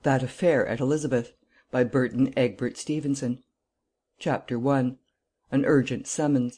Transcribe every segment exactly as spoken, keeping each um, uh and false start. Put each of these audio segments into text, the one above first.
THAT AFFAIR AT ELIZABETH by Burton Egbert Stevenson. Chapter one. An Urgent Summons.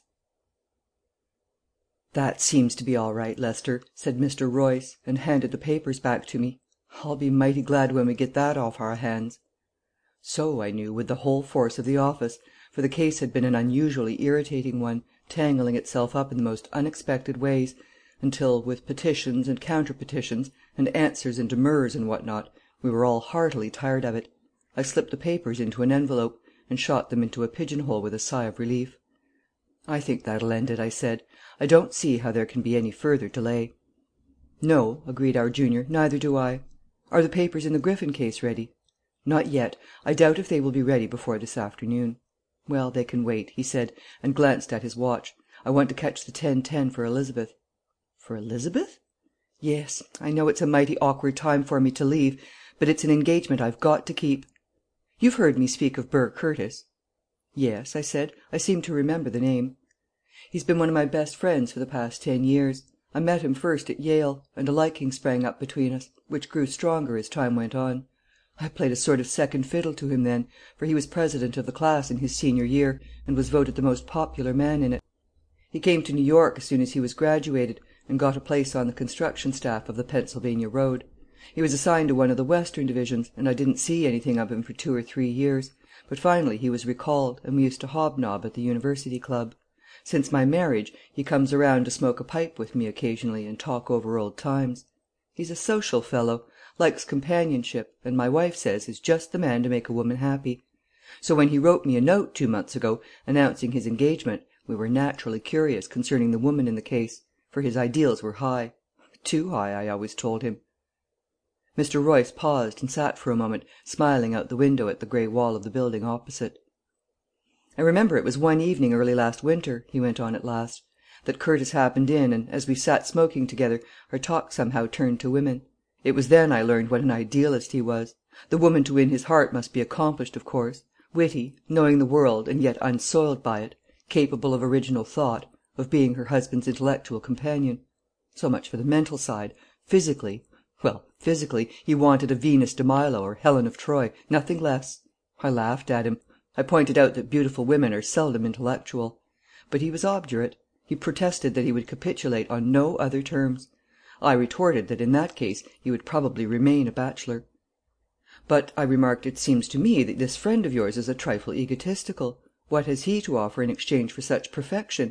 "That seems to be all right, Lester," said Mister Royce, and handed the papers back to me. "I'll be mighty glad when we get that off our hands." So, I knew, would the whole force of the office, for the case had been an unusually irritating one, tangling itself up in the most unexpected ways, until, with petitions and counter petitions, and answers and demurs and what not, we were all heartily tired of it. I slipped the papers into an envelope, and shot them into a pigeonhole with a sigh of relief. "I think that'll end it," I said. "I don't see how there can be any further delay." "No," agreed our junior, "neither do I. Are the papers in the Griffin case ready?" "Not yet. I doubt if they will be ready before this afternoon." "Well, they can wait," he said, and glanced at his watch. "I want to catch the ten ten for Elizabeth." "For Elizabeth?" "Yes. I know it's a mighty awkward time for me to leave, but it's an engagement I've got to keep. You've heard me speak of Burr Curtis?" "Yes," I said. "I seem to remember the name." "He's been one of my best friends for the past ten years. I met him first at Yale, and a liking sprang up between us, which grew stronger as time went on. I played a sort of second fiddle to him then, for he was president of the class in his senior year, and was voted the most popular man in it. He came to New York as soon as he was graduated, and got a place on the construction staff of the Pennsylvania Road. He was assigned to one of the Western divisions, and I didn't see anything of him for two or three years, but finally he was recalled, and we used to hobnob at the University Club. Since my marriage, he comes around to smoke a pipe with me occasionally and talk over old times. He's a social fellow, likes companionship, and my wife says is just the man to make a woman happy. So when he wrote me a note two months ago announcing his engagement, we were naturally curious concerning the woman in the case, for his ideals were high. Too high, I always told him." Mister Royce paused and sat for a moment, smiling out the window at the grey wall of the building opposite. "I remember it was one evening early last winter," he went on at last, "that Curtis happened in, and as we sat smoking together, our talk somehow turned to women. It was then I learned what an idealist he was. The woman to win his heart must be accomplished, of course, witty, knowing the world and yet unsoiled by it, capable of original thought, of being her husband's intellectual companion. So much for the mental side. Physically, well, physically, he wanted a Venus de Milo or Helen of Troy, nothing less. I laughed at him. I pointed out that beautiful women are seldom intellectual. But he was obdurate. He protested that he would capitulate on no other terms. I retorted that in that case he would probably remain a bachelor. "But," I remarked, "it seems to me that this friend of yours is a trifle egotistical. What has he to offer in exchange for such perfection?"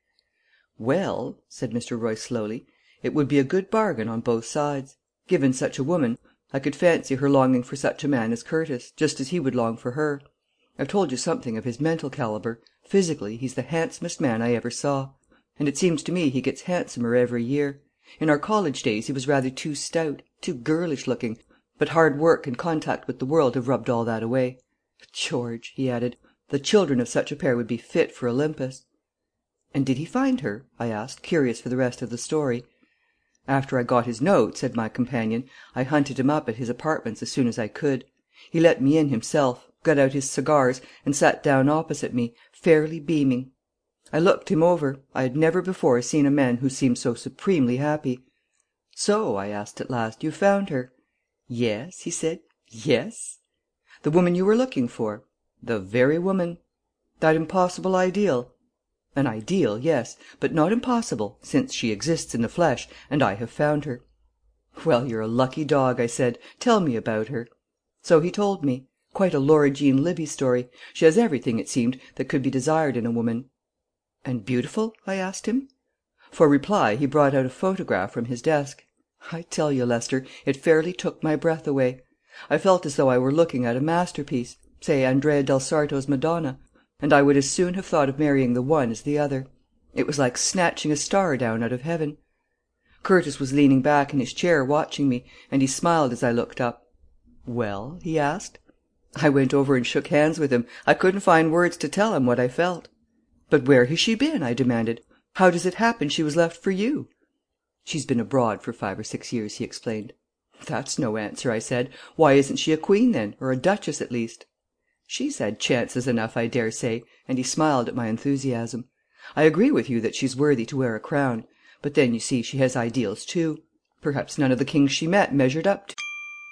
"Well," said Mister Royce slowly, "it would be a good bargain on both sides. Given such a woman, I could fancy her longing for such a man as Curtis, just as he would long for her. I've told you something of his mental calibre. Physically, he's the handsomest man I ever saw. And it seems to me he gets handsomer every year. In our college days he was rather too stout, too girlish looking, but hard work and contact with the world have rubbed all that away. George," he added, "the children of such a pair would be fit for Olympus." "And did he find her?" I asked, curious for the rest of the story. "After I got his note," said my companion, "I hunted him up at his apartments as soon as I could. He let me in himself, got out his cigars, and sat down opposite me, fairly beaming. I looked him over. I had never before seen a man who seemed so supremely happy. 'So,' I asked at last, 'you found her?' 'Yes,' he said, 'yes.' 'The woman you were looking for?' 'The very woman.' 'That impossible ideal?' 'An ideal, yes, but not impossible, since she exists in the flesh, and I have found her.' 'Well, you're a lucky dog,' I said. 'Tell me about her.' So he told me. Quite a Laura Jean Libbey story. She has everything, it seemed, that could be desired in a woman." "And beautiful?" I asked him. For reply he brought out a photograph from his desk. I tell you, Lester, it fairly took my breath away. I felt as though I were looking at a masterpiece, say Andrea del Sarto's Madonna, and I would as soon have thought of marrying the one as the other. It was like snatching a star down out of heaven. Curtis was leaning back in his chair watching me, and he smiled as I looked up. "Well?" he asked. I went over and shook hands with him. I couldn't find words to tell him what I felt. "But where has she been?" I demanded. "How does it happen she was left for you?" "She's been abroad for five or six years," he explained. "That's no answer," I said. "Why isn't she a queen, then, or a duchess at least?" "She's had chances enough, I dare say," and he smiled at my enthusiasm. "I agree with you that she's worthy to wear a crown. But then, you see, she has ideals too. Perhaps none of the kings she met measured up to..."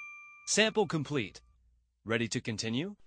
Sample complete. Ready to continue?